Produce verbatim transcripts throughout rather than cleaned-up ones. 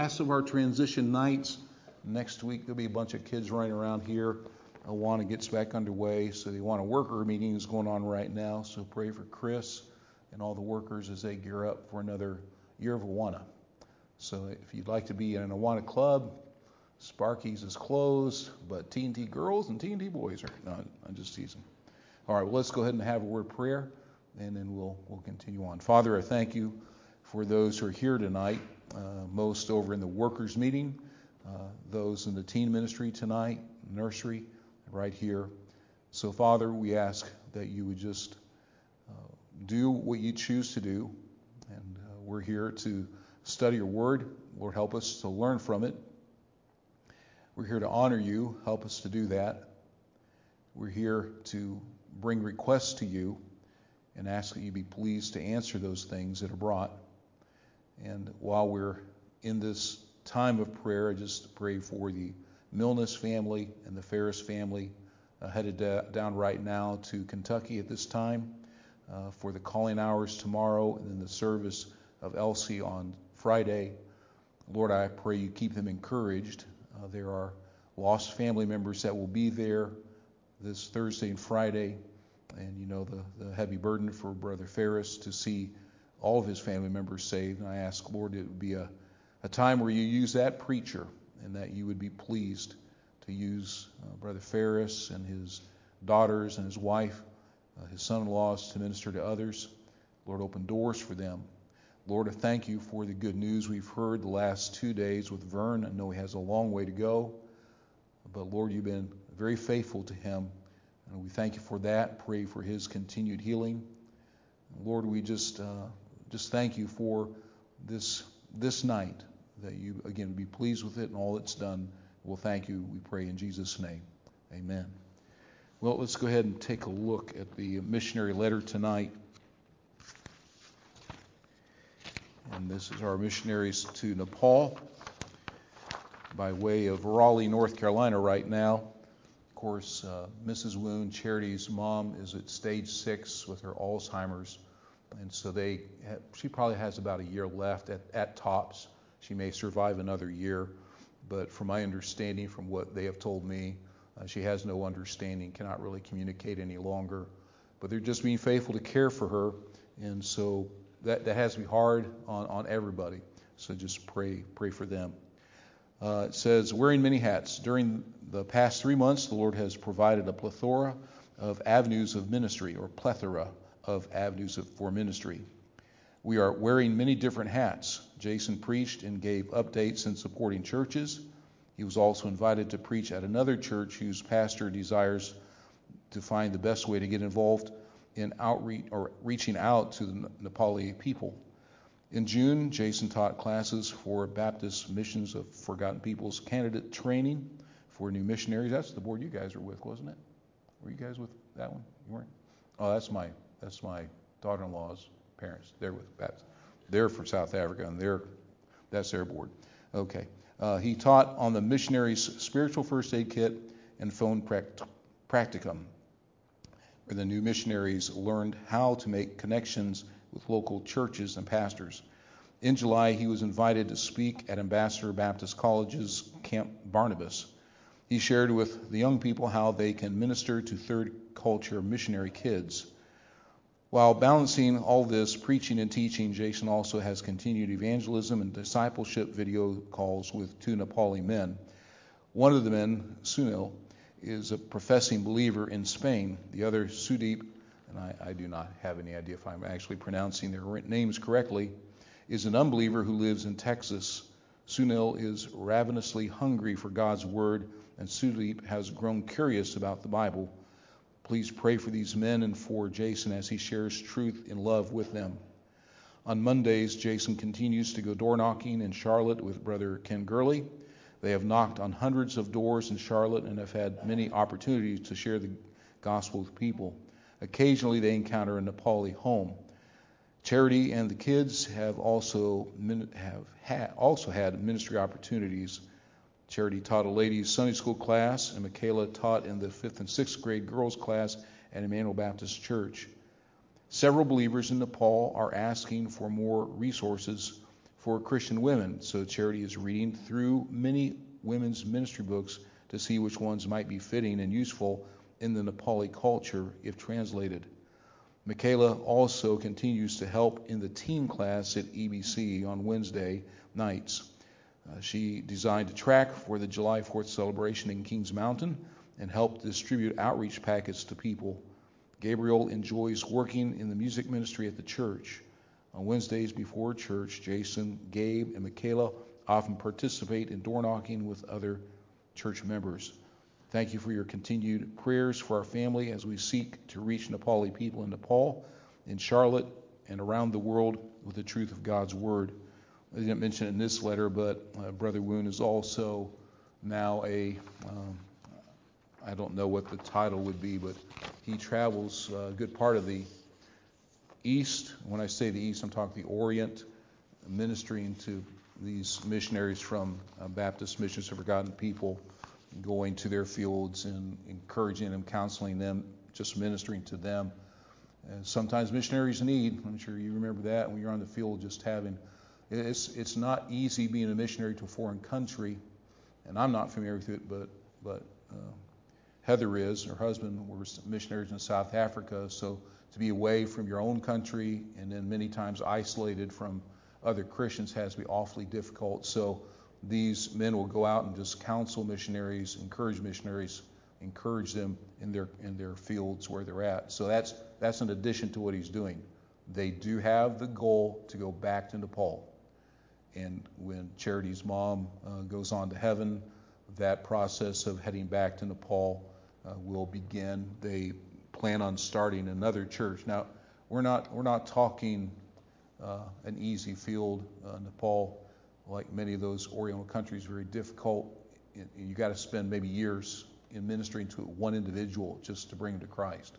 Last of our transition nights. Next week there'll be a bunch of kids running around here. Awana gets back underway, so the Awana worker meeting is going on right now. So pray for Chris and all the workers as they gear up for another year of Awana. So if you'd like to be in an Awana club, Sparky's is closed, but T and T girls and T and T boys are. No, I'm just teasing. All right, well, let's go ahead and have a word of prayer, and then we'll we'll continue on. Father, I thank you for those who are here tonight. Uh, most over in the workers meeting, uh, those in the teen ministry tonight, nursery, right here. So Father, we ask that you would just uh, do what you choose to do, and uh, we're here to study your word. Lord, help us to learn from it. We're here to honor you. Help us to do that. We're here to bring requests to you and ask that you be pleased to answer those things that are brought. And while we're in this time of prayer, I just pray for the Milnes family and the Ferris family uh, headed da- down right now to Kentucky at this time uh, for the calling hours tomorrow and then the service of Elsie on Friday. Lord, I pray you keep them encouraged. Uh, there are lost family members that will be there this Thursday and Friday, and you know the, the heavy burden for Brother Ferris to see all of his family members saved. And I ask, Lord, it would be a, a time where you use that preacher and that you would be pleased to use uh, Brother Ferris and his daughters and his wife, uh, his son-in-laws to minister to others. Lord, open doors for them. Lord, I thank you for the good news we've heard the last two days with Vern. I know he has a long way to go, but Lord, you've been very faithful to him, and we thank you for that. Pray for his continued healing. Lord, we just uh, just thank you for this this night, that you, again, would be pleased with it and all it's done. We'll thank you, we pray in Jesus' name. Amen. Well, let's go ahead and take a look at the missionary letter tonight. And this is our missionaries to Nepal by way of Raleigh, North Carolina right now. Of course, uh, Missus Woon, Charity's mom, is at stage six with her Alzheimer's. And so they, have, she probably has about a year left at, at tops. She may survive another year, but from my understanding, from what they have told me, uh, she has no understanding, cannot really communicate any longer. But they're just being faithful to care for her, and so that, that has to be hard on, on everybody. So just pray, pray for them. Uh, it says, wearing many hats. During the past three months, the Lord has provided a plethora of avenues of ministry, or plethora of avenues of, for ministry. We are wearing many different hats. Jason preached and gave updates in supporting churches. He was also invited to preach at another church whose pastor desires to find the best way to get involved in outreach or reaching out to the Nepali people. In June, Jason taught classes for Baptist Missions of Forgotten Peoples candidate training for new missionaries. That's the board you guys were with, wasn't it? Were you guys with that one? You weren't? Oh, that's my that's my daughter-in-law's parents. They're with Baptist. They're from South Africa, and they're that's their board. Okay. Uh, he taught on the missionaries' spiritual first aid kit and phone pract- practicum, where the new missionaries learned how to make connections with local churches and pastors. In July, he was invited to speak at Ambassador Baptist College's Camp Barnabas. He shared with the young people how they can minister to third culture missionary kids. While balancing all this preaching and teaching, Jason also has continued evangelism and discipleship video calls with two Nepali men. One of the men, Sunil, is a professing believer in Spain. The other, Sudeep, and I, I do not have any idea if I'm actually pronouncing their names correctly, is an unbeliever who lives in Texas. Sunil is ravenously hungry for God's word, and Sudeep has grown curious about the Bible. Please pray for these men and for Jason as he shares truth in love with them. On Mondays, Jason continues to go door knocking in Charlotte with Brother Ken Gurley. They have knocked on hundreds of doors in Charlotte and have had many opportunities to share the gospel with people. Occasionally, they encounter a Nepali home. Charity and the kids have also have had, also had ministry opportunities. Charity taught a ladies' Sunday school class, and Michaela taught in the fifth and sixth grade girls' class at Emmanuel Baptist Church. Several believers in Nepal are asking for more resources for Christian women. So Charity is reading through many women's ministry books to see which ones might be fitting and useful in the Nepali culture if translated. Michaela also continues to help in the teen class at E B C on Wednesday nights. Uh, she designed a track for the July fourth celebration in Kings Mountain and helped distribute outreach packets to people. Gabriel enjoys working in the music ministry at the church. On Wednesdays before church, Jason, Gabe, and Michaela often participate in door knocking with other church members. Thank you for your continued prayers for our family as we seek to reach Nepali people in Nepal, in Charlotte, and around the world with the truth of God's Word. I didn't mention it in this letter, but uh, Brother Woon is also now a, um, I don't know what the title would be, but he travels a good part of the East. When I say the East, I'm talking the Orient, ministering to these missionaries from uh, Baptist Missions for Forgotten People, going to their fields and encouraging them, counseling them, just ministering to them. And sometimes missionaries need, I'm sure you remember that when you're on the field, just having, it's it's not easy being a missionary to a foreign country, and I'm not familiar with it, but but uh, Heather is, her husband were missionaries in South Africa, so to be away from your own country and then many times isolated from other Christians has to be awfully difficult. So these men will go out and just counsel missionaries, encourage missionaries, encourage them in their in their fields where they're at. So that's that's in addition to what he's doing. They do have the goal to go back to Nepal. And when Charity's mom uh, goes on to heaven, that process of heading back to Nepal uh, will begin. They plan on starting another church. Now, we're not we're not talking uh, an easy field. Uh, Nepal, like many of those Oriental countries, very difficult. You got to spend maybe years in ministering to one individual just to bring him to Christ.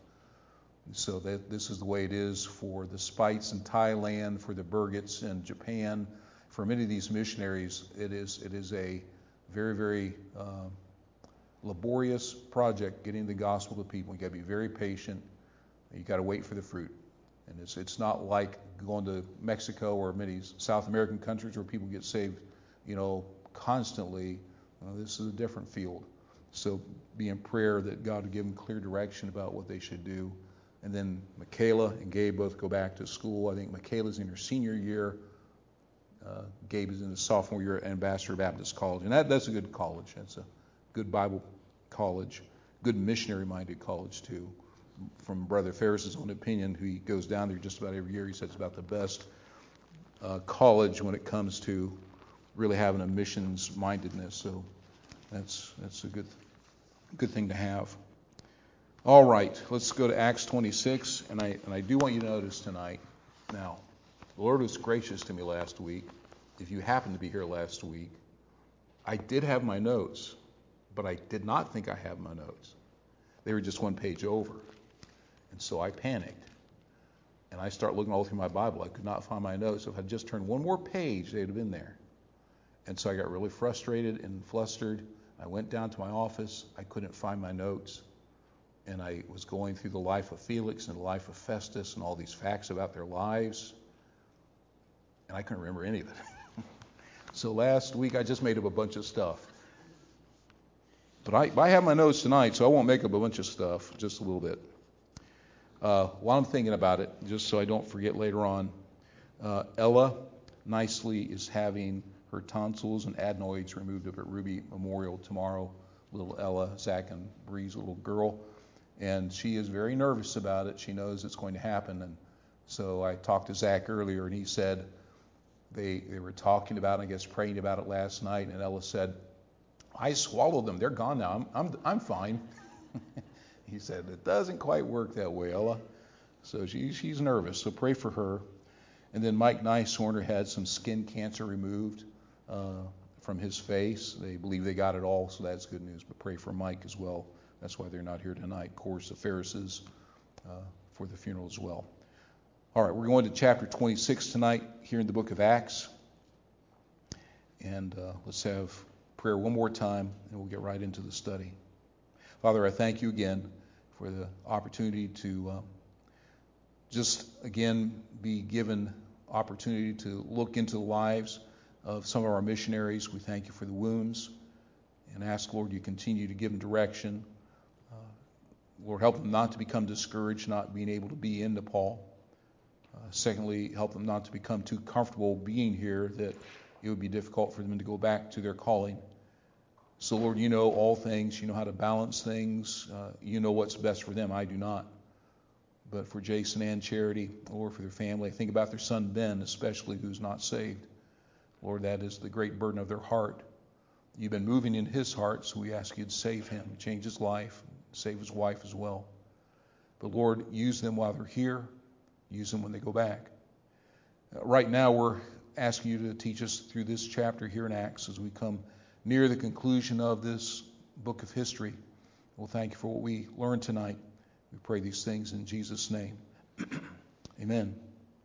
So that this is the way it is for the Spites in Thailand, for the Burgets in Japan. For many of these missionaries, it is it is a very, very uh, laborious project getting the gospel to people. You got to be very patient. You got to wait for the fruit. And it's it's not like going to Mexico or many South American countries where people get saved, you know, constantly. Uh, this is a different field. So be in prayer that God would give them clear direction about what they should do. And then Michaela and Gabe both go back to school. I think Michaela's in her senior year. Uh, Gabe is in his sophomore year at Ambassador Baptist College. And that, that's a good college. That's a good Bible college, good missionary-minded college, too. From Brother Ferris's own opinion, who he goes down there just about every year, he says it's about the best uh, college when it comes to really having a missions-mindedness. So that's that's a good good thing to have. All right, let's go to Acts twenty-six, and I and I do want you to notice tonight. Now, the Lord was gracious to me last week. If you happened to be here last week, I did have my notes, but I did not think I had my notes. They were just one page over. And so I panicked. And I started looking all through my Bible. I could not find my notes. If I'd just turned one more page, they'd have been there. And so I got really frustrated and flustered. I went down to my office. I couldn't find my notes. And I was going through the life of Felix and the life of Festus and all these facts about their lives. And I couldn't remember any of it. So last week I just made up a bunch of stuff. But I, I have my notes tonight, so I won't make up a bunch of stuff, just a little bit. Uh, while I'm thinking about it, just so I don't forget later on, uh, Ella nicely is having her tonsils and adenoids removed up at Ruby Memorial tomorrow. Little Ella, Zach and Bree's little girl. And she is very nervous about it. She knows it's going to happen. And so I talked to Zach earlier, and he said they, they were talking about it, I guess praying about it last night, and Ella said, I swallowed them. They're gone now. I'm I'm, I'm fine. He said, it doesn't quite work that way, Ella. So she, she's nervous, so pray for her. And then Mike Nyshorner had some skin cancer removed uh, from his face. They believe they got it all, so that's good news. But pray for Mike as well. That's why they're not here tonight. Of course, the Ferrises uh, for the funeral as well. All right, we're going to chapter twenty-six tonight here in the book of Acts. And uh, let's have prayer one more time, and we'll get right into the study. Father, I thank you again for the opportunity to um, just, again, be given opportunity to look into the lives of some of our missionaries. We thank you for the wounds and ask, Lord, you continue to give them direction. Uh, Lord, help them not to become discouraged, not being able to be in Nepal. Uh, secondly, help them not to become too comfortable being here that it would be difficult for them to go back to their calling. So, Lord, you know all things. You know how to balance things. Uh, you know what's best for them. I do not. But for Jason and Charity, Lord, for their family, think about their son Ben, especially, who's not saved. Lord, that is the great burden of their heart. You've been moving in his heart, so we ask you to save him, change his life, save his wife as well. But Lord, use them while they're here. Use them when they go back. Uh, right now, we're asking you to teach us through this chapter here in Acts as we come near the conclusion of this book of history. We'll thank you for what we learned tonight. We pray these things in Jesus' name. Amen.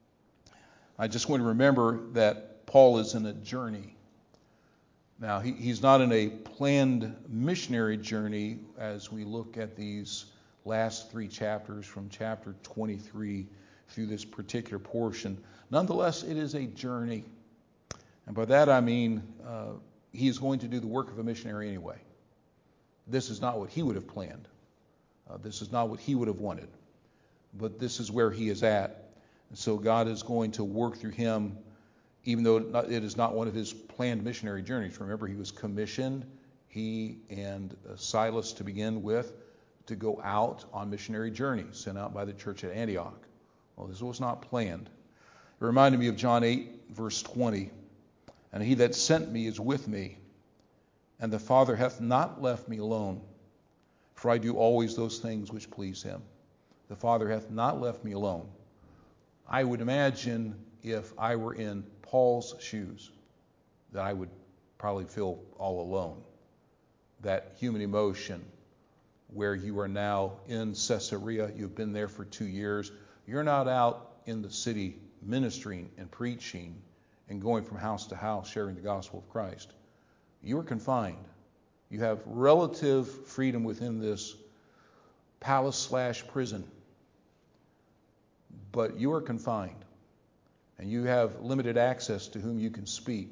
I just want to remember that Paul is in a journey. Now, he, he's not in a planned missionary journey as we look at these last three chapters from chapter twenty-three through this particular portion. Nonetheless, it is a journey. And by that I mean uh, he is going to do the work of a missionary anyway. This is not what he would have planned. Uh, this is not what he would have wanted. But this is where he is at. And so God is going to work through him, even though it is not one of his planned missionary journeys. Remember, he was commissioned, he and uh, Silas to begin with, to go out on missionary journeys sent out by the church at Antioch. Well, this was not planned. It reminded me of John eight, verse twenty. And he that sent me is with me, and the Father hath not left me alone, for I do always those things which please him. The Father hath not left me alone. I would imagine if I were in Paul's shoes, that I would probably feel all alone. That human emotion where you are now in Caesarea, you've been there for two years, you're not out in the city ministering and preaching and going from house to house sharing the gospel of Christ. You are confined. You have relative freedom within this palace slash prison, but you are confined, and you have limited access to whom you can speak.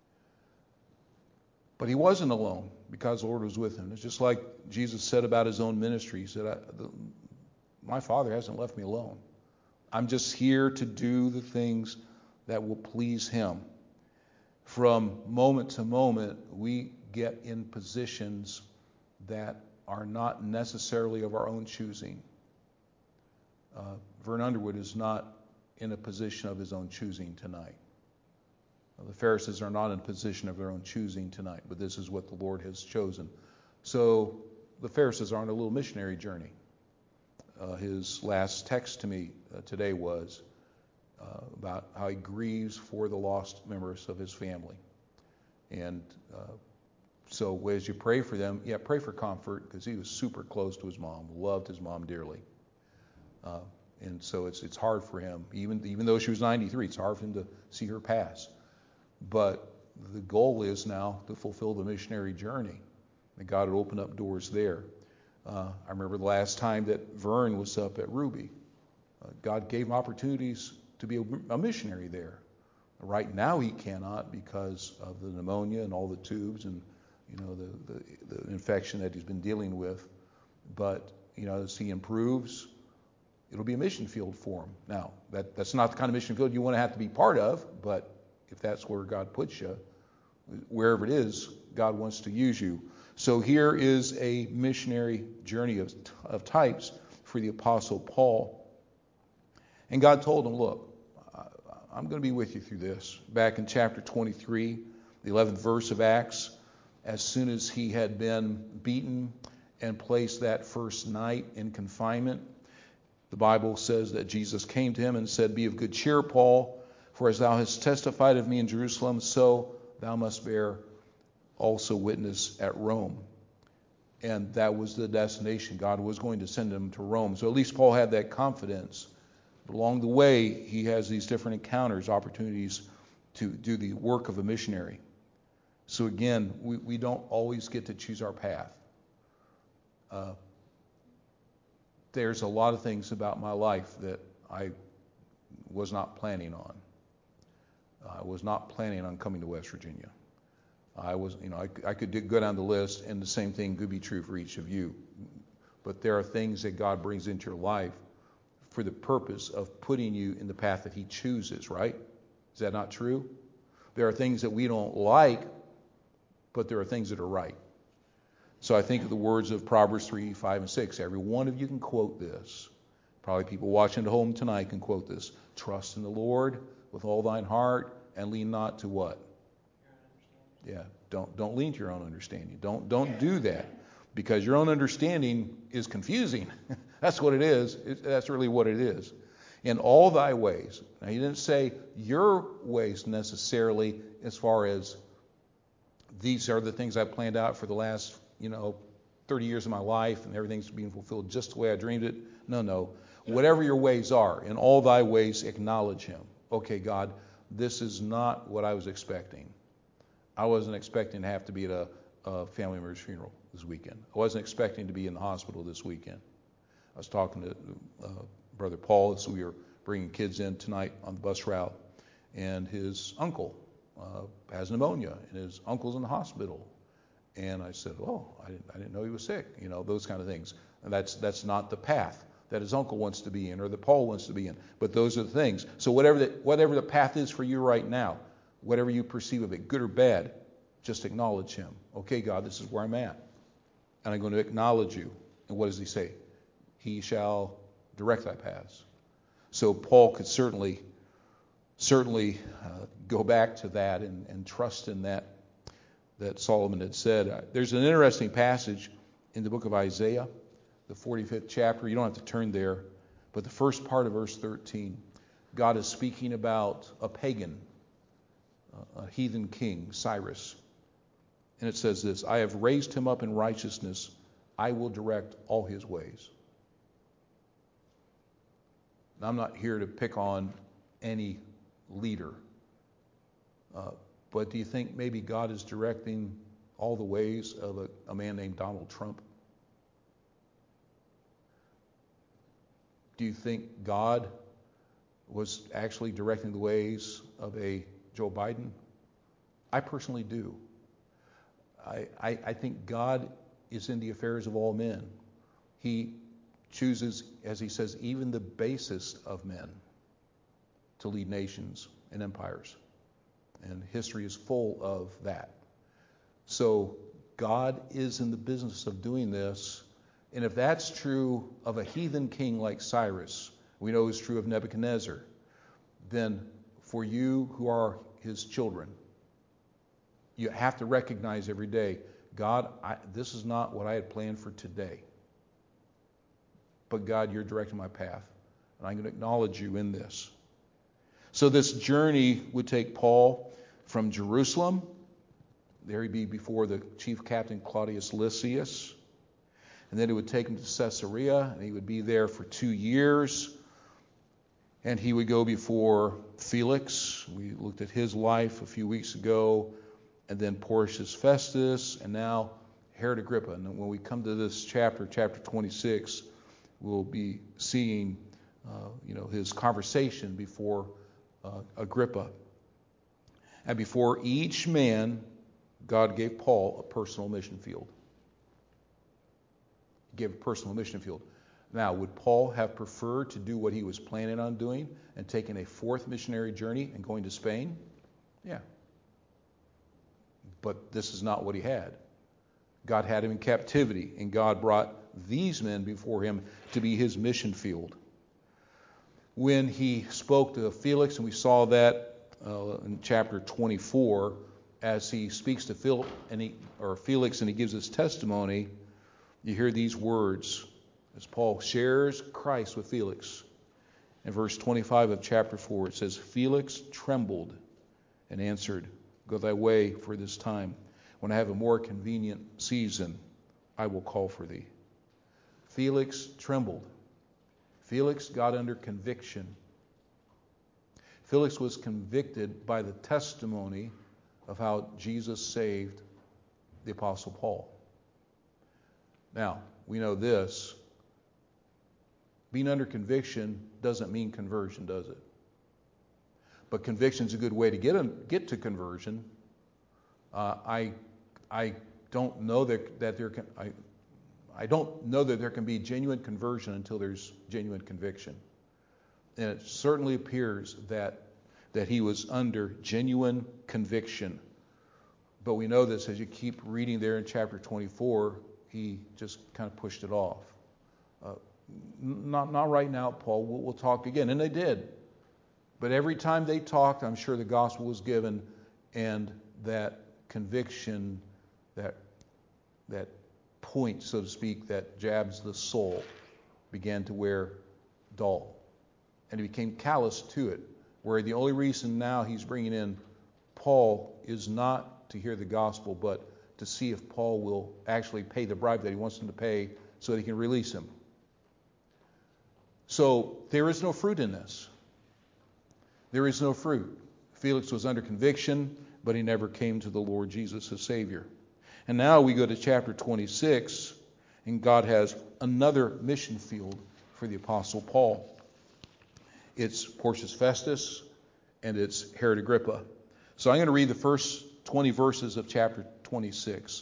But he wasn't alone because the Lord was with him. It's just like Jesus said about his own ministry. He said, I, the, my Father hasn't left me alone. I'm just here to do the things that will please him. From moment to moment, we get in positions that are not necessarily of our own choosing. Uh, Vern Underwood is not in a position of his own choosing tonight. The Pharisees are not in a position of their own choosing tonight, but this is what the Lord has chosen. So the Pharisees are on a little missionary journey. Uh, his last text to me uh, today was uh, about how he grieves for the lost members of his family. And uh, so as you pray for them, yeah, pray for comfort, because he was super close to his mom, loved his mom dearly. Uh, and so it's it's hard for him, even even though she was ninety-three, it's hard for him to see her pass. But the goal is now to fulfill the missionary journey. And God had opened up doors there. Uh, I remember the last time that Vern was up at Ruby. Uh, God gave him opportunities to be a, a missionary there. Right now he cannot because of the pneumonia and all the tubes and you know the, the, the infection that he's been dealing with. But you know, as he improves, it'll be a mission field for him. Now, that, that's not the kind of mission field you want to have to be part of, but if that's where God puts you, wherever it is, God wants to use you. So here is a missionary journey of, of types for the Apostle Paul. And God told him, look, I'm going to be with you through this. Back in chapter twenty-three, the eleventh verse of Acts, as soon as he had been beaten and placed that first night in confinement, the Bible says that Jesus came to him and said, be of good cheer, Paul, for as thou hast testified of me in Jerusalem, so thou must bear also witness at Rome. And that was the destination. God was going to send him to Rome. So at least Paul had that confidence. But along the way, he has these different encounters, opportunities to do the work of a missionary. So again, we, we don't always get to choose our path. Uh, there's a lot of things about my life that I was not planning on. I was not planning on coming to West Virginia. I was, you know, I, I could do, go down the list, and the same thing could be true for each of you. But there are things that God brings into your life for the purpose of putting you in the path that He chooses, right? Is that not true? There are things that we don't like, but there are things that are right. So I think of the words of Proverbs three, five, and six. Every one of you can quote this. Probably people watching at home tonight can quote this. Trust in the Lord with all thine heart, and lean not to what? Yeah, don't don't lean to your own understanding. Don't don't do that, because your own understanding is confusing. That's what it is. It, that's really what it is. In all thy ways. Now, He didn't say your ways necessarily, as far as these are the things I planned out for the last, you know, thirty years of my life, and everything's being fulfilled just the way I dreamed it. No, no. Whatever your ways are, in all thy ways acknowledge Him. Okay, God, this is not what I was expecting. I wasn't expecting to have to be at a, a family member's funeral this weekend. I wasn't expecting to be in the hospital this weekend. I was talking to uh, Brother Paul as we were bringing kids in tonight on the bus route, and his uncle uh, has pneumonia, and his uncle's in the hospital. And I said, "Oh, I didn't, I didn't know he was sick." You know, those kind of things. And that's that's not the path that his uncle wants to be in, or that Paul wants to be in. But those are the things. So whatever the, whatever the path is for you right now, whatever you perceive of it, good or bad, just acknowledge Him. Okay, God, this is where I'm at, and I'm going to acknowledge you. And what does He say? He shall direct thy paths. So Paul could certainly, certainly uh, go back to that and, and trust in that that Solomon had said. Uh, there's an interesting passage in the book of Isaiah, the forty-fifth chapter. You don't have to turn there, but the first part of verse thirteen, God is speaking about a pagan, uh, a heathen king, Cyrus. And it says this, I have raised him up in righteousness. I will direct all his ways. Now, I'm not here to pick on any leader. Uh, but do you think maybe God is directing all the ways of a, a man named Donald Trump? Do you think God was actually directing the ways of a Joe Biden? I personally do. I, I, I think God is in the affairs of all men. He chooses, as He says, even the basest of men to lead nations and empires. And history is full of that. So God is in the business of doing this. And if that's true of a heathen king like Cyrus, we know it's true of Nebuchadnezzar, then for you who are His children, you have to recognize every day, God, I, this is not what I had planned for today. But God, you're directing my path, and I'm going to acknowledge you in this. So this journey would take Paul from Jerusalem. There he'd be before the chief captain Claudius Lysias. And then it would take him to Caesarea, and he would be there for two years. And he would go before Felix. We looked at his life a few weeks ago. And then Porcius Festus, and now Herod Agrippa. And when we come to this chapter, chapter twenty-six, we'll be seeing, uh, you know, his conversation before uh, Agrippa. And before each man, God gave Paul a personal mission field. He gave a personal mission field. Now, would Paul have preferred to do what he was planning on doing and taking a fourth missionary journey and going to Spain? Yeah. But this is not what he had. God had him in captivity, and God brought these men before him to be his mission field. When he spoke to Felix, and we saw that uh, in chapter twenty-four, as he speaks to Phil, and he, or Felix, and he gives his testimony, you hear these words as Paul shares Christ with Felix. In verse twenty-five of chapter four, it says, Felix trembled and answered, Go thy way for this time. When I have a more convenient season, I will call for thee. Felix trembled. Felix got under conviction. Felix was convicted by the testimony of how Jesus saved the Apostle Paul. Now, we know this. Being under conviction doesn't mean conversion, does it? but conviction is a good way to get, a, get to conversion. Uh, I, I don't know that, that there can, I, I don't know that there can be genuine conversion until there's genuine conviction. And it certainly appears that, that he was under genuine conviction. But we know this as you keep reading there in chapter twenty-four, he just kind of pushed it off. Uh, not, not right now, Paul. We'll, we'll talk again. And they did. But every time they talked, I'm sure the gospel was given, and that conviction, that that point, so to speak, that jabs the soul, began to wear dull. And he became callous to it, where the only reason now he's bringing in Paul is not to hear the gospel, but to see if Paul will actually pay the bribe that he wants him to pay so that he can release him. So there is no fruit in this. There is no fruit. Felix was under conviction, but he never came to the Lord Jesus as Savior. And now we go to chapter twenty-six, and God has another mission field for the Apostle Paul. It's Porcius Festus, and it's Herod Agrippa. So I'm going to read the first twenty verses of chapter twenty-six.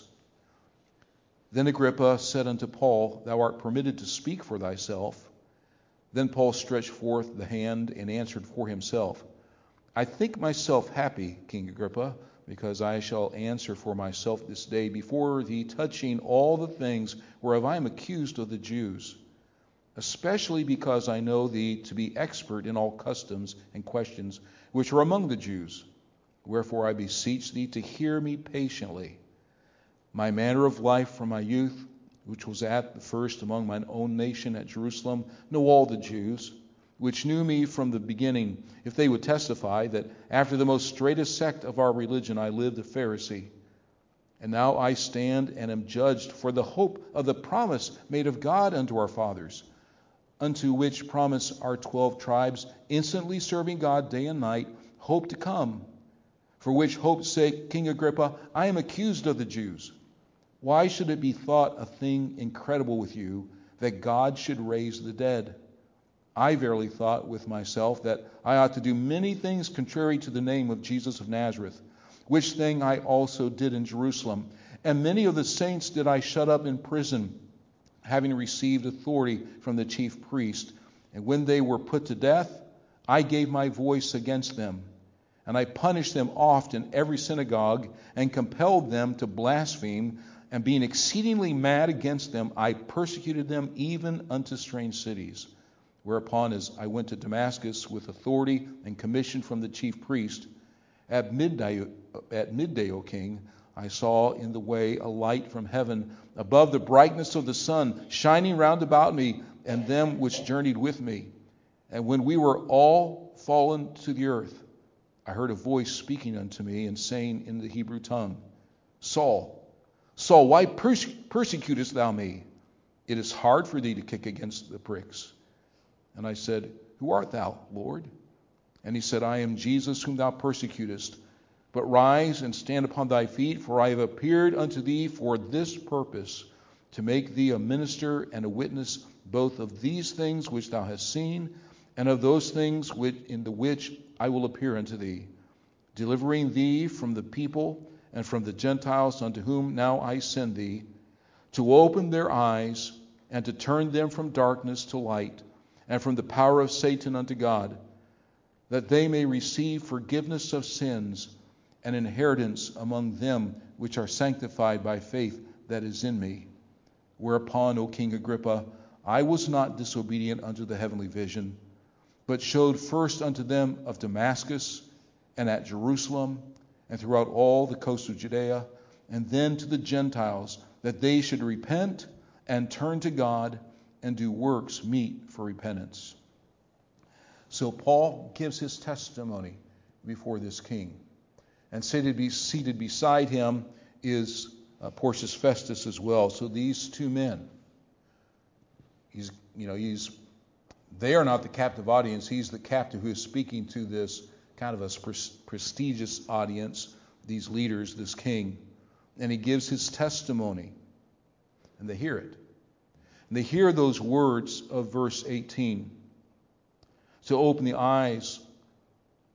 Then Agrippa said unto Paul, Thou art permitted to speak for thyself. Then Paul stretched forth the hand and answered for himself, I think myself happy, King Agrippa, because I shall answer for myself this day before thee touching all the things whereof I am accused of the Jews, especially because I know thee to be expert in all customs and questions which are among the Jews. Wherefore I beseech thee to hear me patiently. My manner of life from my youth, which was at the first among mine own nation at Jerusalem, know all the Jews, which knew me from the beginning, if they would testify that after the most straitest sect of our religion I lived a Pharisee. And now I stand and am judged for the hope of the promise made of God unto our fathers, unto which promise our twelve tribes, instantly serving God day and night, hope to come. For which hope's sake, King Agrippa, I am accused of the Jews. Why should it be thought a thing incredible with you that God should raise the dead? I verily thought with myself that I ought to do many things contrary to the name of Jesus of Nazareth, which thing I also did in Jerusalem. And many of the saints did I shut up in prison, having received authority from the chief priest. And when they were put to death, I gave my voice against them. And I punished them oft in every synagogue, and compelled them to blaspheme. And being exceedingly mad against them, I persecuted them even unto strange cities. Whereupon, as I went to Damascus with authority and commission from the chief priest, at midday, at midday, O king, I saw in the way a light from heaven, above the brightness of the sun, shining round about me and them which journeyed with me. And when we were all fallen to the earth, I heard a voice speaking unto me and saying in the Hebrew tongue, Saul, Saul, why perse- persecutest thou me? It is hard for thee to kick against the pricks. And I said, Who art thou, Lord? And he said, I am Jesus whom thou persecutest. But rise and stand upon thy feet, for I have appeared unto thee for this purpose, to make thee a minister and a witness both of these things which thou hast seen, and of those things which, in the which I will appear unto thee, delivering thee from the people and from the Gentiles unto whom now I send thee, to open their eyes and to turn them from darkness to light, and from the power of Satan unto God, that they may receive forgiveness of sins and inheritance among them which are sanctified by faith that is in me. Whereupon, O King Agrippa, I was not disobedient unto the heavenly vision, but showed first unto them of Damascus and at Jerusalem and throughout all the coast of Judea, and then to the Gentiles, that they should repent and turn to God and do works meet for repentance. So Paul gives his testimony before this king. And seated, seated beside him is uh, Porcius Festus as well. So these two men, he's, you know, he's, they are not the captive audience. He's the captive who is speaking to this kind of a pres- prestigious audience, these leaders, this king. And he gives his testimony. And they hear it. And they hear those words of verse eighteen. To open the eyes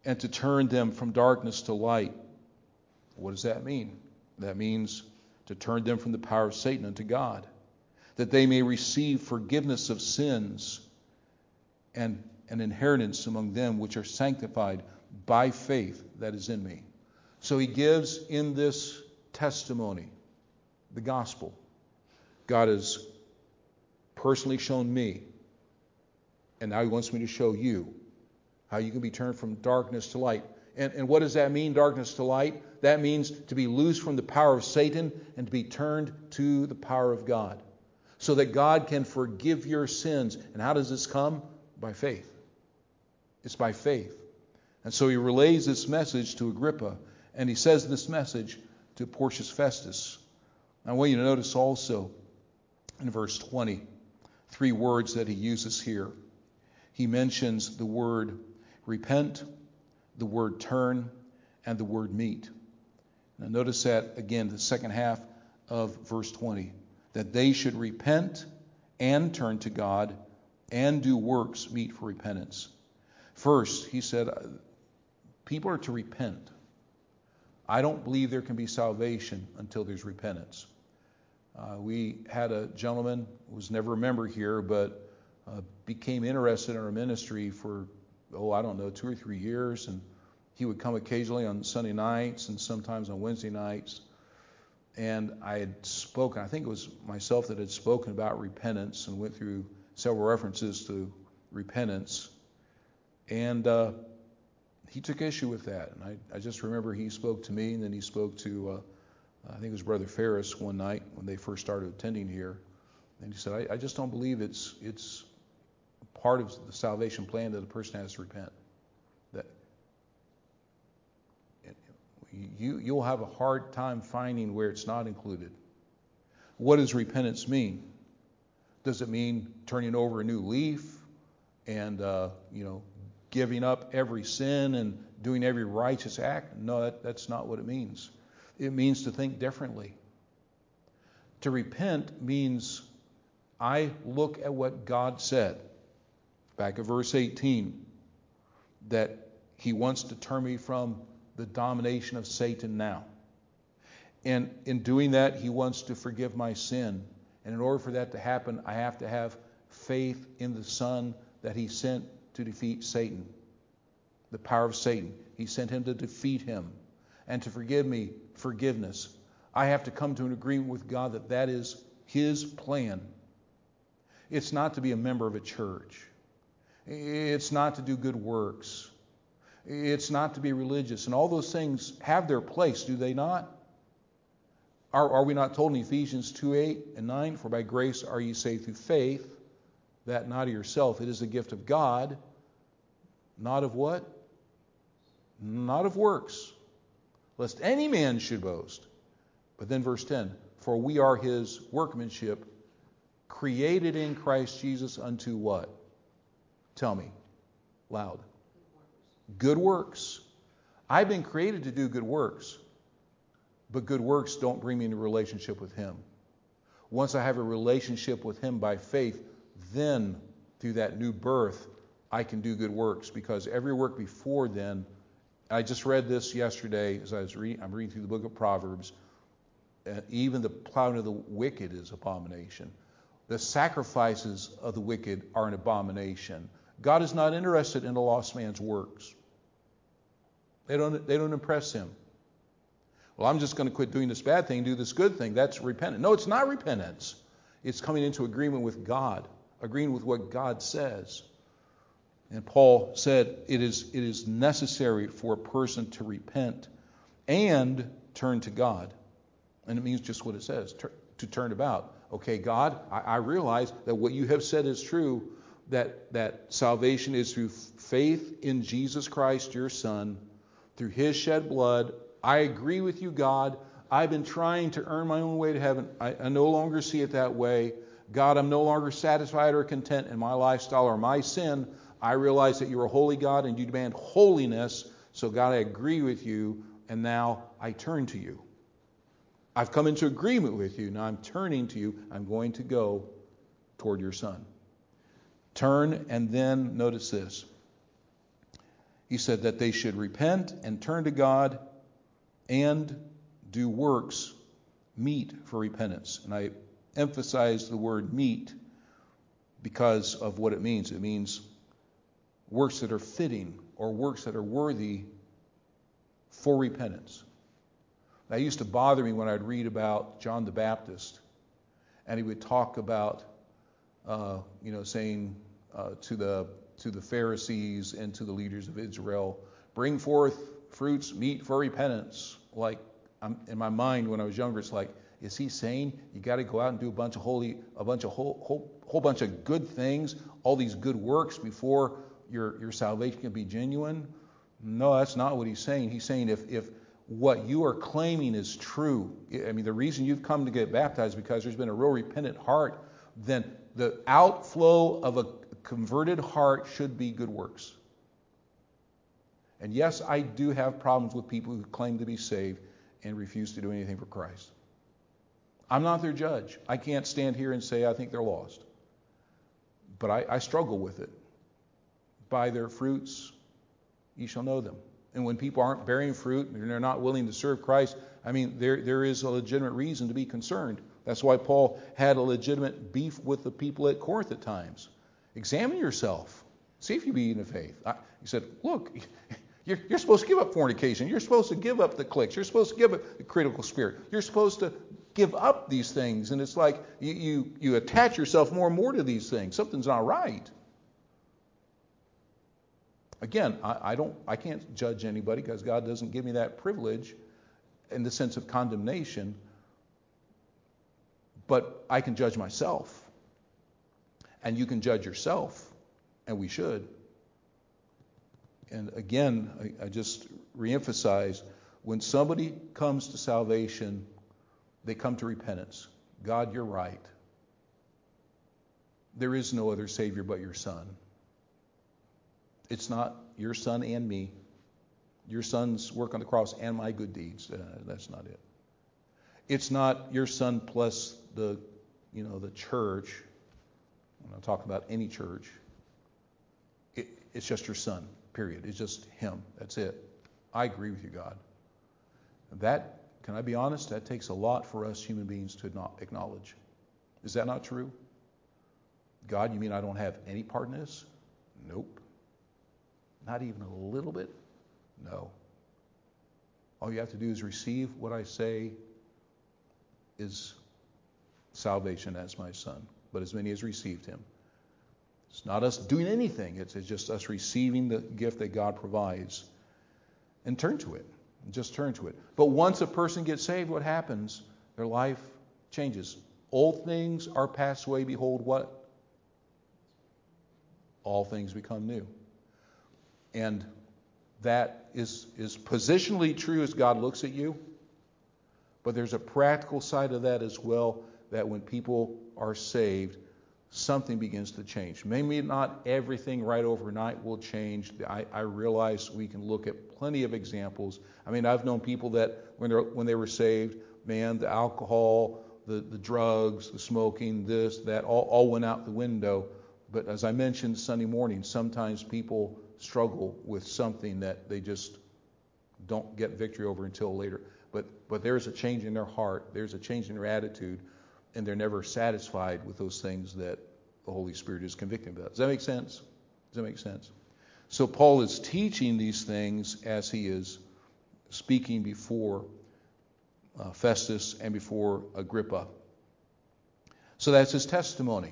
and to turn them from darkness to light. What does that mean? That means to turn them from the power of Satan unto God, that they may receive forgiveness of sins and an inheritance among them which are sanctified by faith that is in me. So he gives in this testimony, the gospel, God has personally shown me, and now he wants me to show you how you can be turned from darkness to light. And, and what does that mean, darkness to light? That means to be loosed from the power of Satan and to be turned to the power of God, so that God can forgive your sins. And how does this come? By faith. It's by faith. And so he relays this message to Agrippa, and he says this message to Porcius Festus. I want you to notice also in verse twenty, three words that he uses here. He mentions the word repent, the word turn, and the word meet. Now notice that again, the second half of verse twenty, that they should repent and turn to God and do works meet for repentance. First, he said, people are to repent. I don't believe there can be salvation until there's repentance. Uh, we had a gentleman who was never a member here, but uh, became interested in our ministry for, oh, I don't know, two or three years. And he would come occasionally on Sunday nights and sometimes on Wednesday nights. And I had spoken, I think it was myself that had spoken about repentance and went through several references to repentance. And uh, he took issue with that. And I, I just remember he spoke to me, and then he spoke to, uh, I think it was Brother Ferris one night when they first started attending here. And he said, I, I just don't believe it's it's part of the salvation plan that a person has to repent. That you, you'll have a hard time finding where it's not included. What does repentance mean? Does it mean turning over a new leaf and, uh, you know, giving up every sin and doing every righteous act? No, that, that's not what it means. It means to think differently. To repent means I look at what God said, back at verse eighteen, that he wants to turn me from the domination of Satan now. And in doing that, he wants to forgive my sin. And in order for that to happen, I have to have faith in the Son that he sent to defeat Satan, the power of Satan. He sent him to defeat him and to forgive me, forgiveness. I have to come to an agreement with God that that is his plan. It's not to be a member of a church. It's not to do good works. It's not to be religious. And all those things have their place, do they not? Are, are we not told in Ephesians two, eight and nine, for by grace are ye saved through faith, that not of yourself. It is a gift of God, not of what? Not of works, lest any man should boast. But then verse ten, for we are his workmanship, created in Christ Jesus unto what? Tell me, loud. Good works. I've been created to do good works, but good works don't bring me into a relationship with him. Once I have a relationship with him by faith, then through that new birth, I can do good works, because every work before then, I just read this yesterday as I was reading, I'm reading through the book of Proverbs, uh, even the plowing of the wicked is abomination. The sacrifices of the wicked are an abomination. God is not interested in a lost man's works. They don't, they don't impress him. Well, I'm just going to quit doing this bad thing and do this good thing. That's repentance. No, it's not repentance. It's coming into agreement with God, agreeing with what God says. And Paul said it is, it is necessary for a person to repent and turn to God. And it means just what it says, to, to turn about. Okay, God, I, I realize that what you have said is true, that, that salvation is through faith in Jesus Christ, your Son, through his shed blood. I agree with you, God. I've been trying to earn my own way to heaven. I, I no longer see it that way. God, I'm no longer satisfied or content in my lifestyle or my sin. I realize that you're a holy God and you demand holiness. So God, I agree with you, and now I turn to you. I've come into agreement with you. Now I'm turning to you. I'm going to go toward your Son. Turn, and then notice this. He said that they should repent and turn to God and do works meet for repentance. And I emphasize the word meet because of what it means. It means works that are fitting or works that are worthy for repentance. That used to bother me when I'd read about John the Baptist, and he would talk about, uh, you know, saying uh, to the to the Pharisees and to the leaders of Israel, bring forth fruits meet for repentance. Like, I'm, in my mind when I was younger, it's like, is he saying you got to go out and do a bunch of holy, a bunch of whole, whole, whole bunch of good things, all these good works before your your salvation can be genuine? No, that's not what he's saying. He's saying if if what you are claiming is true, I mean, the reason you've come to get baptized is because there's been a real repentant heart, then the outflow of a converted heart should be good works. And yes, I do have problems with people who claim to be saved and refuse to do anything for Christ. I'm not their judge. I can't stand here and say I think they're lost. But I, I struggle with it. By their fruits, ye shall know them. And when people aren't bearing fruit and they're not willing to serve Christ, I mean, there there is a legitimate reason to be concerned. That's why Paul had a legitimate beef with the people at Corinth at times. Examine yourself. See if you be in the faith. I, he said, look, you're, you're supposed to give up fornication. You're supposed to give up the cliques. You're supposed to give up the critical spirit. You're supposed to give up these things. And it's like you, you, you attach yourself more and more to these things. Something's not right. Again, I, I don't, I can't judge anybody because God doesn't give me that privilege in the sense of condemnation. But I can judge myself. And you can judge yourself. And we should. And again, I, I just reemphasize, when somebody comes to salvation, they come to repentance. God, you're right. There is no other Savior but your Son. It's not your Son and me. Your Son's work on the cross and my good deeds. Uh, that's not it. It's not your Son plus the, you know, the church. I'm not talking about any church. It, it's just your Son, period. It's just Him. That's it. I agree with you, God. That, can I be honest, that takes a lot for us human beings to not acknowledge. Is that not true? God, you mean I don't have any part in this? Nope. Not even a little bit? No. All you have to do is receive what I say is salvation as my Son. But as many as received Him. It's not us doing anything. It's, it's just us receiving the gift that God provides. And turn to it. Just turn to it. But once a person gets saved, what happens? Their life changes. Old things are passed away. Behold, what? All things become new. And that is, is positionally true as God looks at you. But there's a practical side of that as well, that when people are saved, something begins to change. Maybe not everything right overnight will change. I, I realize we can look at plenty of examples. I mean, I've known people that when, they're, when they were saved, man, the alcohol, the, the drugs, the smoking, this, that, all, all went out the window. But as I mentioned Sunday morning, sometimes people struggle with something that they just don't get victory over until later. But but there's a change in their heart. There's a change in their attitude. And they're never satisfied with those things that the Holy Spirit is convicting about. Does that make sense? Does that make sense? So Paul is teaching these things as he is speaking before uh, Festus and before Agrippa. So that's his testimony.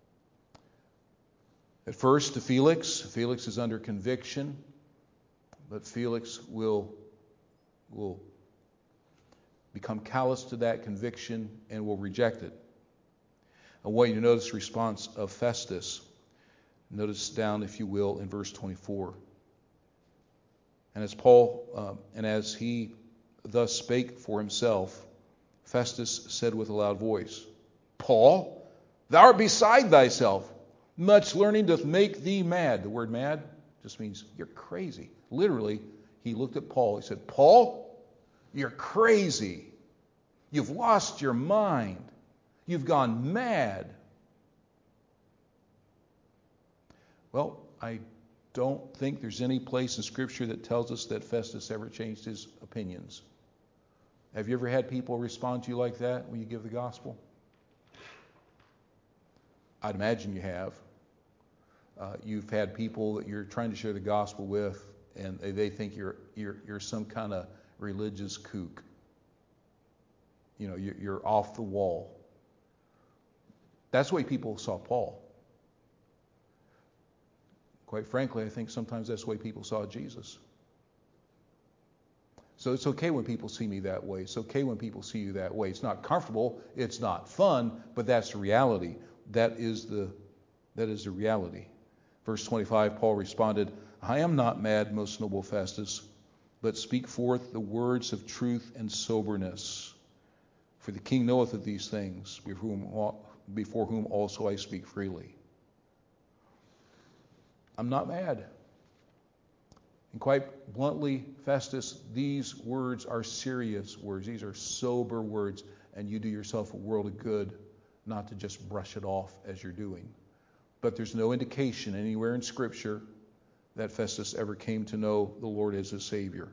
At first to Felix. Felix is under conviction, but Felix will, will become callous to that conviction and will reject it. I want you to notice the response of Festus. Notice down, if you will, in verse twenty-four. And as Paul, um, and as he thus spake for himself, Festus said with a loud voice, Paul, thou art beside thyself. Much learning doth make thee mad. The word mad just means you're crazy. Literally, he looked at Paul. He said, Paul, you're crazy. You've lost your mind. You've gone mad. Well, I don't think there's any place in Scripture that tells us that Festus ever changed his opinions. Have you ever had people respond to you like that when you give the gospel? I'd imagine you have. Uh, you've had people that you're trying to share the gospel with, and they, they think you're you're you're some kind of religious kook. You know, you're, you're off the wall. That's the way people saw Paul. Quite frankly, I think sometimes that's the way people saw Jesus. So it's okay when people see me that way. It's okay when people see you that way. It's not comfortable. It's not fun, but that's the reality. That is the that is the reality. Verse twenty-five, Paul responded, I am not mad, most noble Festus, but speak forth the words of truth and soberness. For the king knoweth of these things, before whom, before whom also I speak freely. I'm not mad. And quite bluntly, Festus, these words are serious words. These are sober words, and you do yourself a world of good not to just brush it off as you're doing. But there's no indication anywhere in Scripture that Festus ever came to know the Lord as his Savior.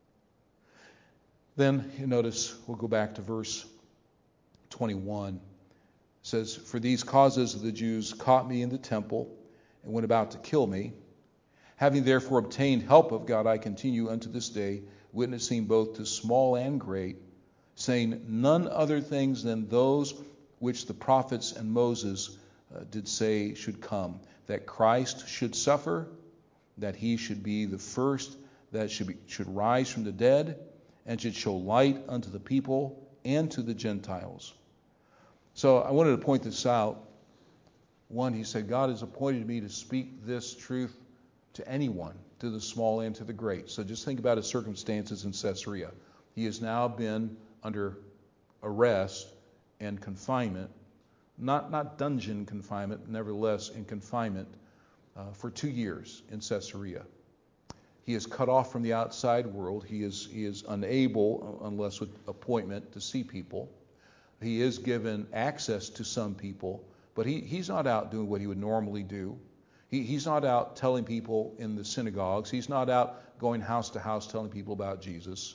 Then, you notice, we'll go back to verse twenty-one. It says, For these causes the Jews caught me in the temple and went about to kill me. Having therefore obtained help of God, I continue unto this day, witnessing both to small and great, saying none other things than those which the prophets and Moses uh, did say should come, that Christ should suffer, that he should be the first that should be, should rise from the dead, and should show light unto the people and to the Gentiles. So I wanted to point this out. One, he said, God has appointed me to speak this truth to anyone, to the small and to the great. So just think about his circumstances in Caesarea. He has now been under arrest and confinement, not, not dungeon confinement, nevertheless in confinement uh, for two years in Caesarea. He is cut off from the outside world. He is, he is unable, unless with appointment, to see people. He is given access to some people, but he, he's not out doing what he would normally do. He, he's not out telling people in the synagogues. He's not out going house to house telling people about Jesus.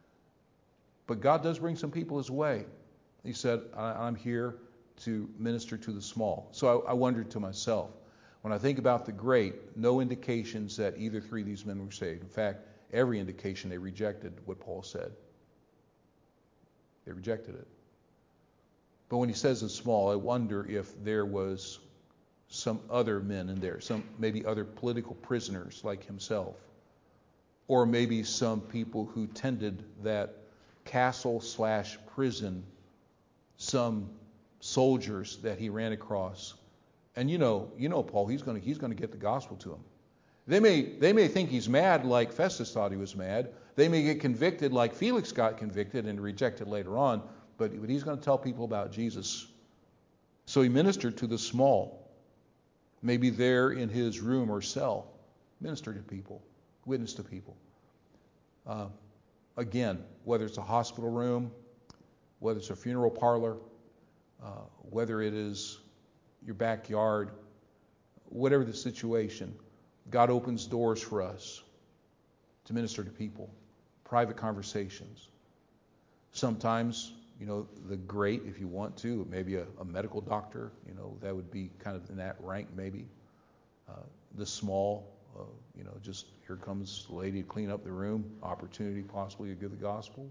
But God does bring some people his way. He said, I, I'm here to minister to the small. So I, I wondered to myself, when I think about the great, no indications that either three of these men were saved. In fact, every indication they rejected what Paul said. They rejected it. But when he says the small, I wonder if there was some other men in there, some maybe other political prisoners like himself, or maybe some people who tended that castle slash prison, some soldiers that he ran across. And you know, you know, Paul, he's going to he's going to get the gospel to them. They may they may think he's mad like Festus thought he was mad. They may get convicted like Felix got convicted and rejected later on. But, but he's going to tell people about Jesus. So he ministered to the small. Maybe there in his room or cell, minister to people, witness to people. Uh, again, whether it's a hospital room, whether it's a funeral parlor, uh, whether it is your backyard, whatever the situation, God opens doors for us to minister to people, private conversations. Sometimes, you know, the great, if you want to, maybe a, a medical doctor, you know, that would be kind of in that rank maybe. Uh, the small, uh, you know, just here comes the lady to clean up the room, opportunity possibly to give the gospel.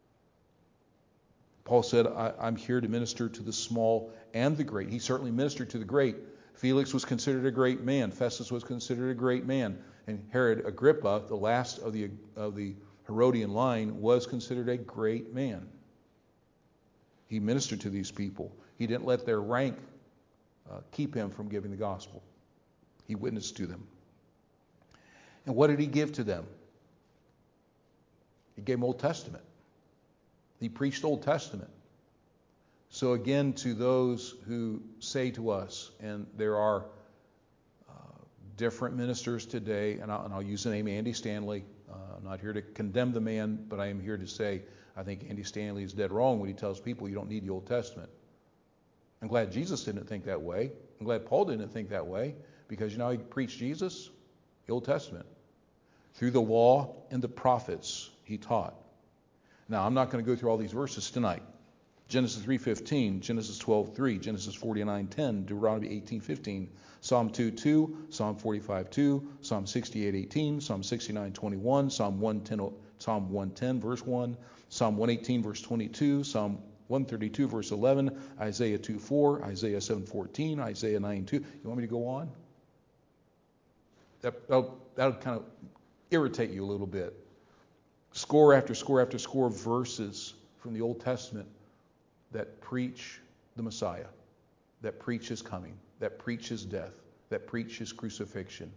Paul said, I, I'm here to minister to the small and the great. He certainly ministered to the great. Felix was considered a great man. Festus was considered a great man. And Herod Agrippa, the last of the of the Herodian line, was considered a great man. He ministered to these people. He didn't let their rank uh, keep him from giving the gospel. He witnessed to them. And what did he give to them? He gave them Old Testament. He preached Old Testament. So again, to those who say to us, and there are uh, different ministers today, and I'll, and I'll use the name Andy Stanley. Uh, I'm not here to condemn the man, but I am here to say I think Andy Stanley is dead wrong when he tells people you don't need the Old Testament. I'm glad Jesus didn't think that way. I'm glad Paul didn't think that way, because you know how he preached Jesus? The Old Testament. Through the law and the prophets, he taught. Now, I'm not going to go through all these verses tonight. Genesis three fifteen, Genesis twelve three, Genesis forty-nine ten, Deuteronomy eighteen fifteen, Psalm two two, Psalm forty-five two, Psalm sixty-eight eighteen, Psalm sixty-nine twenty-one, Psalm one ten, Psalm one ten verse one, Psalm one eighteen verse twenty-two, Psalm one thirty-two verse eleven, Isaiah two four, Isaiah seven fourteen, Isaiah nine two. You want me to go on? That, that'll, that'll kind of irritate you a little bit. Score after score after score of verses from the Old Testament that preach the Messiah, that preach his coming, that preach his death, that preach his crucifixion.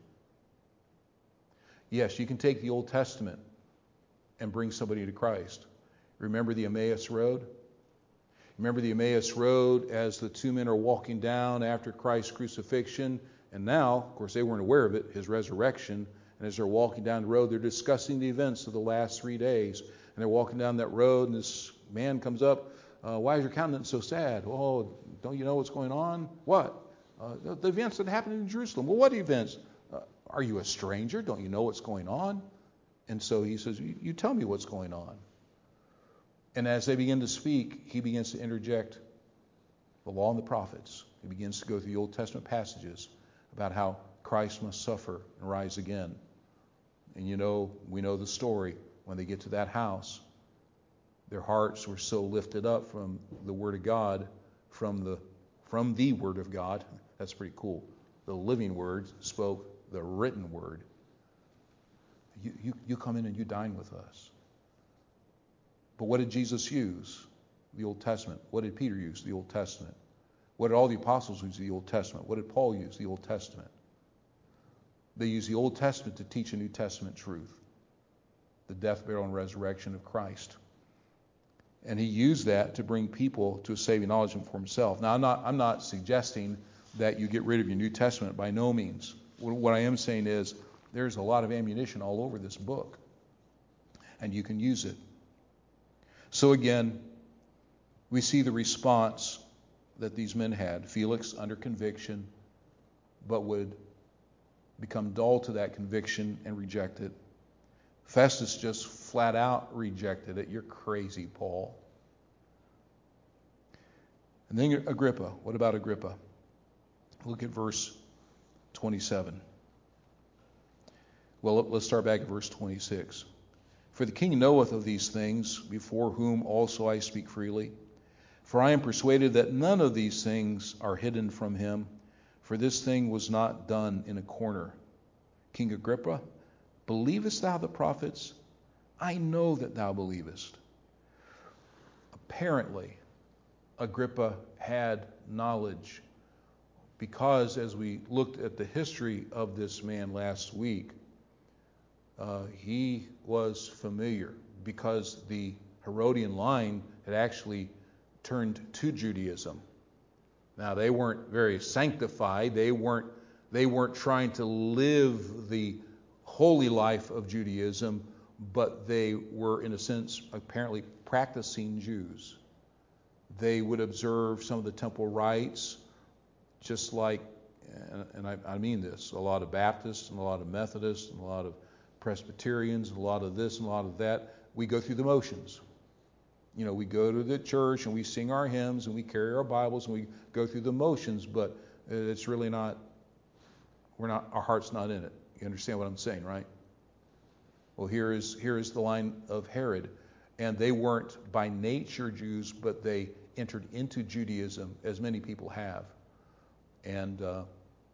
Yes, you can take the Old Testament and bring somebody to Christ. Remember the Emmaus Road? Remember the Emmaus Road as the two men are walking down after Christ's crucifixion, and now, of course, they weren't aware of it, his resurrection, and as they're walking down the road, they're discussing the events of the last three days, and they're walking down that road, and this man comes up, Uh, why is your countenance so sad? Oh, don't you know what's going on? What? Uh, the, the events that happened in Jerusalem. Well, what events? Uh, are you a stranger? Don't you know what's going on? And so he says, you, you tell me what's going on. And as they begin to speak, he begins to interject the law and the prophets. He begins to go through the Old Testament passages about how Christ must suffer and rise again. And you know, we know the story. When they get to that house, their hearts were so lifted up from the Word of God, from the from the Word of God. That's pretty cool. The living Word spoke the written Word. You, you, you come in and you dine with us. But what did Jesus use? The Old Testament. What did Peter use? The Old Testament. What did all the apostles use? The Old Testament. What did Paul use? The Old Testament. They used the Old Testament to teach a New Testament truth. The death, burial, and resurrection of Christ. And he used that to bring people to a saving knowledge for himself. Now, I'm not, I'm not suggesting that you get rid of your New Testament, by no means. What I am saying is there's a lot of ammunition all over this book, and you can use it. So again, we see the response that these men had. Felix under conviction, but would become dull to that conviction and reject it. Festus just flat out rejected it. You're crazy, Paul. And then Agrippa. What about Agrippa? Look at verse twenty-seven. Well, let's start back at verse twenty-six. For the king knoweth of these things, before whom also I speak freely. For I am persuaded that none of these things are hidden from him, for this thing was not done in a corner. King Agrippa, believest thou the prophets? I know that thou believest. Apparently, Agrippa had knowledge because as we looked at the history of this man last week, uh, he was familiar because the Herodian line had actually turned to Judaism. Now, they weren't very sanctified. They weren't, they weren't trying to live the holy life of Judaism, but they were, in a sense, apparently practicing Jews. They would observe some of the temple rites, just like, and I, I mean this, a lot of Baptists and a lot of Methodists and a lot of Presbyterians and a lot of this and a lot of that. We go through the motions. You know, we go to the church and we sing our hymns and we carry our Bibles and we go through the motions, but it's really not, we're not, our heart's not in it. You understand what I'm saying, right? Well, here is here is the line of Herod. And they weren't by nature Jews, but they entered into Judaism, as many people have. And uh,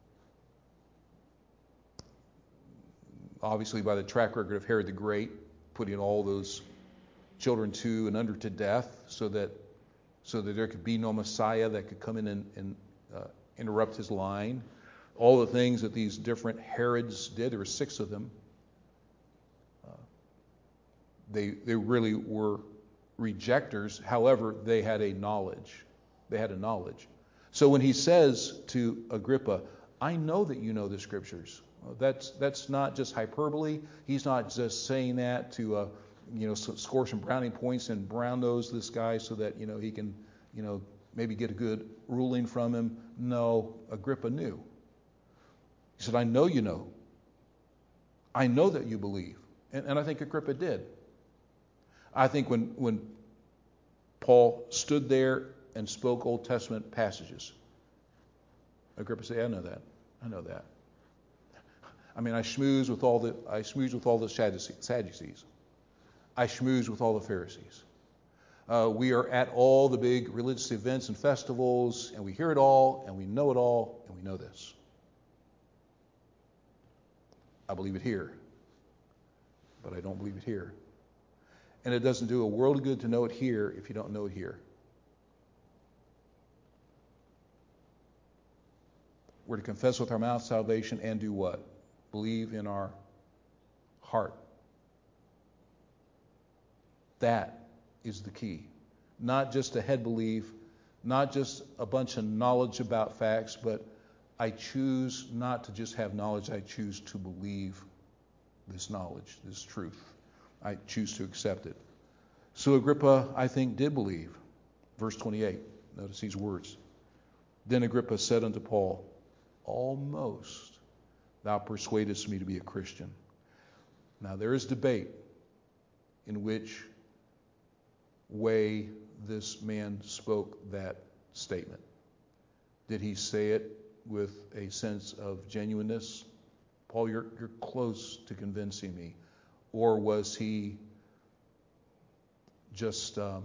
obviously by the track record of Herod the Great, putting all those children to and under to death so that so that there could be no Messiah that could come in and, and uh, interrupt his line. All the things that these different Herods did, there were six of them, uh, they they really were rejectors. However, they had a knowledge. They had a knowledge. So when he says to Agrippa, I know that you know the scriptures. Well, that's that's not just hyperbole. He's not just saying that to uh, you know score some brownie points and brown nose this guy so that you know he can you know maybe get a good ruling from him. No, Agrippa knew. He said, I know you know. I know that you believe. And, and I think Agrippa did. I think when, when Paul stood there and spoke Old Testament passages, Agrippa said, I know that. I know that. I mean, I schmooze with all the I schmooze with all the Sadducees. I schmooze with all the Pharisees. Uh, we are at all the big religious events and festivals, and we hear it all, and we know it all, and we know this. I believe it here, but I don't believe it here. And it doesn't do a world of good to know it here if you don't know it here. We're to confess with our mouth salvation and do what? Believe in our heart. That is the key. Not just a head belief, not just a bunch of knowledge about facts, but I choose not to just have knowledge. I choose to believe this knowledge, this truth. I choose to accept it. So Agrippa, I think, did believe. Verse twenty-eight, notice these words. Then Agrippa said unto Paul, almost thou persuadest me to be a Christian. Now there is debate in which way this man spoke that statement. Did he say it with a sense of genuineness? Paul, you're, you're close to convincing me. Or was he just um,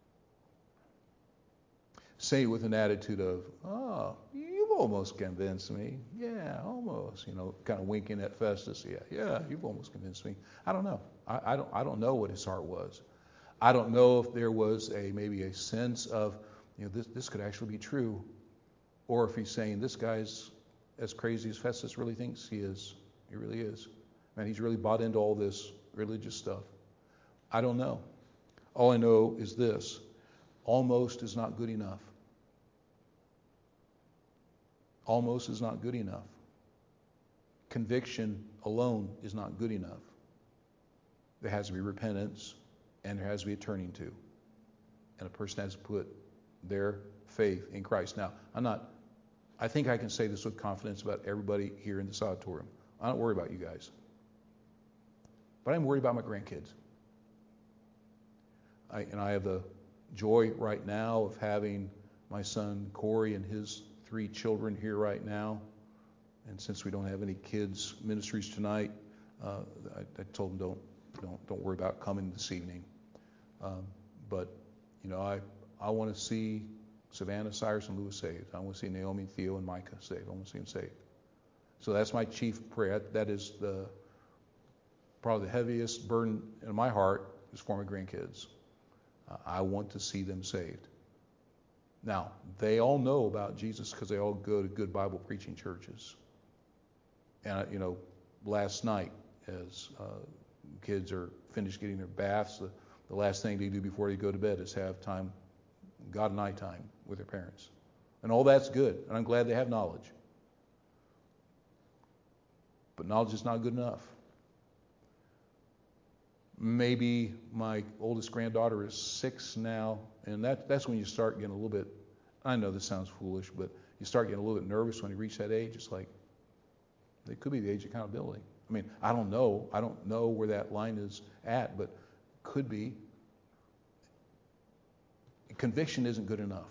say it with an attitude of, oh, you've almost convinced me. Yeah, almost. You know, kind of winking at Festus. Yeah, yeah, you've almost convinced me. I don't know. I, I don't. I don't know what his heart was. I don't know if there was a maybe a sense of, you know, this this could actually be true, or if he's saying this guy's as crazy as Festus really thinks he is. He really is. Man, he's really bought into all this religious stuff. I don't know. All I know is this: almost is not good enough. Almost is not good enough. Conviction alone is not good enough. There has to be repentance, and there has to be a turning to. And a person has to put their faith in Christ. Now, I'm not, I think I can say this with confidence about everybody here in this auditorium. I don't worry about you guys. But I'm worried about my grandkids. I, and I have the joy right now of having my son Corey and his three children here right now. And since we don't have any kids ministries tonight, uh, I, I told them don't don't don't worry about coming this evening. Um, but you know, I I want to see Savannah, Cyrus, and Lewis saved. I want to see Naomi, Theo, and Micah saved. I want to see them saved. So that's my chief prayer. That is the probably the heaviest burden in my heart is for my grandkids. Uh, I want to see them saved. Now, they all know about Jesus because they all go to good Bible preaching churches. And, you know, last night, as uh, kids are finished getting their baths, the, the last thing they do before they go to bed is have time, God and I time, with their parents. And all that's good, and I'm glad they have knowledge. But knowledge is not good enough. Maybe my oldest granddaughter is six now, and that, that's when you start getting a little bit, I know this sounds foolish, but you start getting a little bit nervous when you reach that age. It's like, it could be the age of accountability. I mean, I don't know. I don't know where that line is at, but could be. Conviction isn't good enough.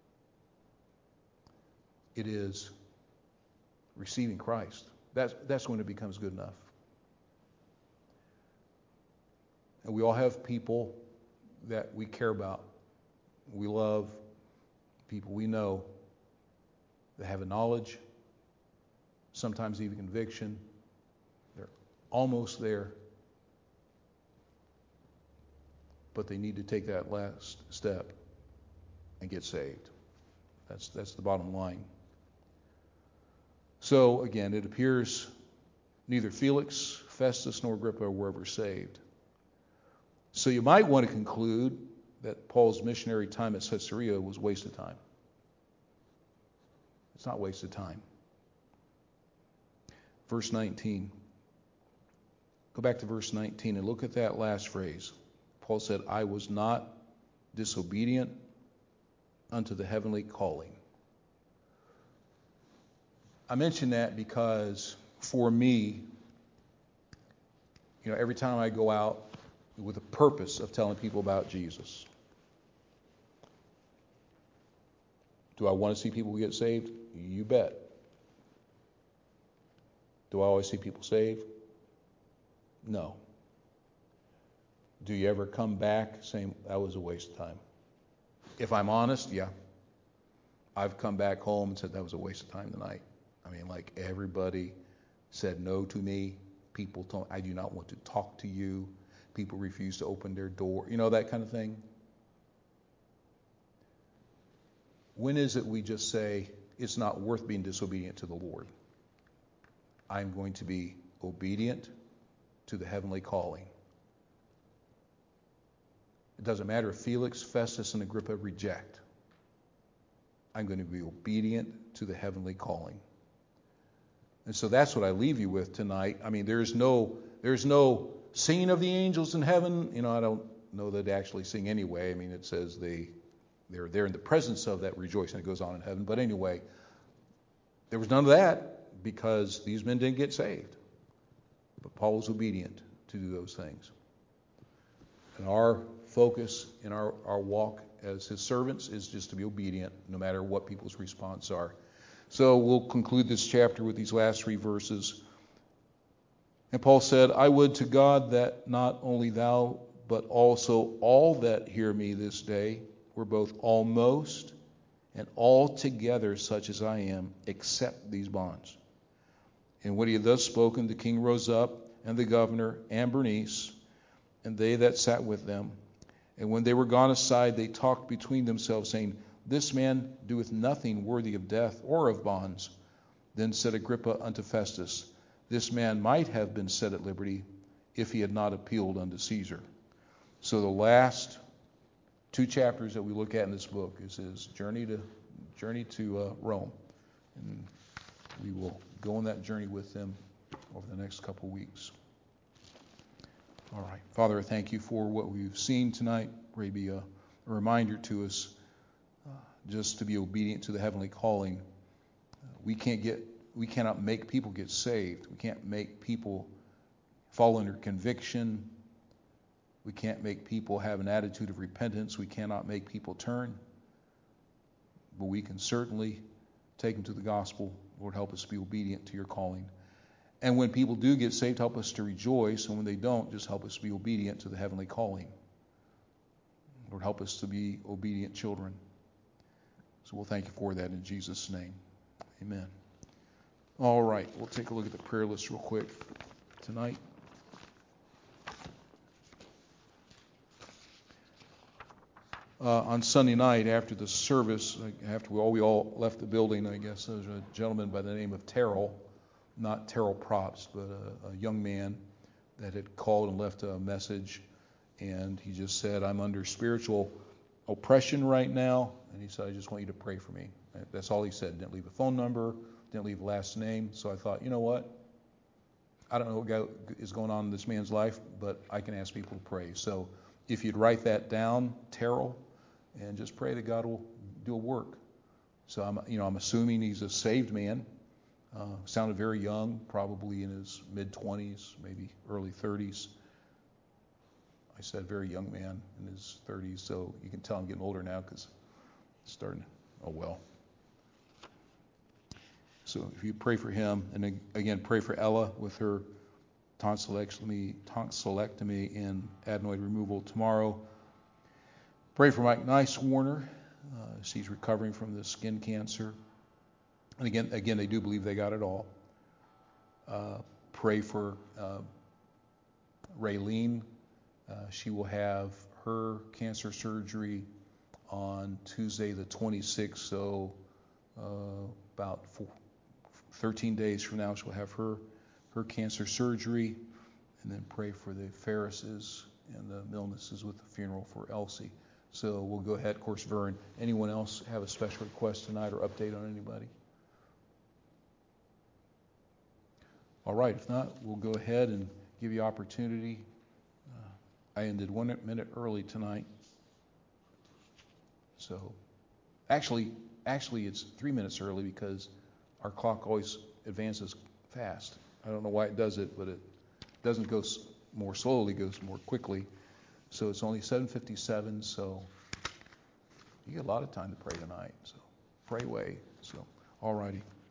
It is receiving Christ. That's, that's when it becomes good enough. And we all have people that we care about, we love, people we know that have a knowledge, sometimes even conviction. They're almost there, but they need to take that last step and get saved. That's that's the bottom line. So again, it appears neither Felix, Festus, nor Agrippa were ever saved. So you might want to conclude that Paul's missionary time at Caesarea was wasted time. It's not wasted time. Verse nineteen. Go back to verse nineteen and look at that last phrase. Paul said, I was not disobedient unto the heavenly calling. I mention that because for me, You know, every time I go out with a purpose of telling people about Jesus. Do I want to see people get saved? You bet. Do I always see people saved? No. Do you ever come back saying, that was a waste of time? If I'm honest, yeah. I've come back home and said, that was a waste of time tonight. I mean, like everybody said no to me. People told me, I do not want to talk to you. People refuse to open their door. You know, that kind of thing. When is it we just say, it's not worth being disobedient to the Lord? I'm going to be obedient to the heavenly calling. It doesn't matter if Felix, Festus, and Agrippa reject. I'm going to be obedient to the heavenly calling. And so that's what I leave you with tonight. I mean, there's no there's no singing of the angels in heaven. You know, I don't know that they actually sing anyway. I mean, it says they they're there in the presence of that rejoicing that goes on in heaven. But anyway, there was none of that because these men didn't get saved. But Paul was obedient to do those things. And our focus in our, our walk as his servants is just to be obedient no matter what people's response are. So we'll conclude this chapter with these last three verses. And Paul said, I would to God that not only thou, but also all that hear me this day were both almost and altogether such as I am, except these bonds. And when he had thus spoken, the king rose up, and the governor, and Bernice, and they that sat with them. And when they were gone aside, they talked between themselves, saying, This man doeth nothing worthy of death or of bonds. Then said Agrippa unto Festus, This man might have been set at liberty if he had not appealed unto Caesar. So the last two chapters that we look at in this book is his journey to journey to uh, Rome. And we will go on that journey with him over the next couple of weeks. All right. Father, I thank you for what we've seen tonight. Pray be a, a reminder to us uh, just to be obedient to the heavenly calling. Uh, we can't get, we cannot make people get saved. We can't make people fall under conviction. We can't make people have an attitude of repentance. We cannot make people turn. But we can certainly take them to the gospel. Lord, help us be obedient to your calling. And when people do get saved, help us to rejoice. And when they don't, just help us to be obedient to the heavenly calling. Lord, help us to be obedient children. So we'll thank you for that in Jesus' name. Amen. All right, we'll take a look at the prayer list real quick tonight. Uh, on Sunday night after the service, after we all, we all left the building, I guess there was a gentleman by the name of Terrell, not Terrell Props, but a, a young man that had called and left a message, and he just said, I'm under spiritual oppression right now, and he said, I just want you to pray for me. That's all he said. Didn't leave a phone number, didn't leave a last name. So I thought, you know what? I don't know what is going on in this man's life, but I can ask people to pray. So if you'd write that down, Terrell, and just pray that God will do a work. So I'm, you know, I'm assuming he's a saved man. Uh, sounded very young, probably in his mid-twenties, maybe early thirties. I said very young man in his thirties, so you can tell I'm getting older now because it's starting. Oh well. So if you pray for him, and again pray for Ella with her tonsillectomy, tonsillectomy and adenoid removal tomorrow. Pray for Mike Nicewarner. Uh, he's recovering from the skin cancer. And again, again, they do believe they got it all. Uh, pray for uh, Raylene. Uh, she will have her cancer surgery on Tuesday the twenty-sixth, so uh, about four, thirteen days from now she'll have her her cancer surgery. And then pray for the Ferrises and the Milnesses with the funeral for Elsie. So we'll go ahead. Of course, Vern, anyone else have a special request tonight or update on anybody? All right, if not, we'll go ahead and give you opportunity. Uh, I ended one minute early tonight. So actually, actually it's three minutes early because our clock always advances fast. I don't know why it does it, but it doesn't go more slowly, goes more quickly. So it's only seven fifty-seven, so you get a lot of time to pray tonight. So pray away. So, all righty.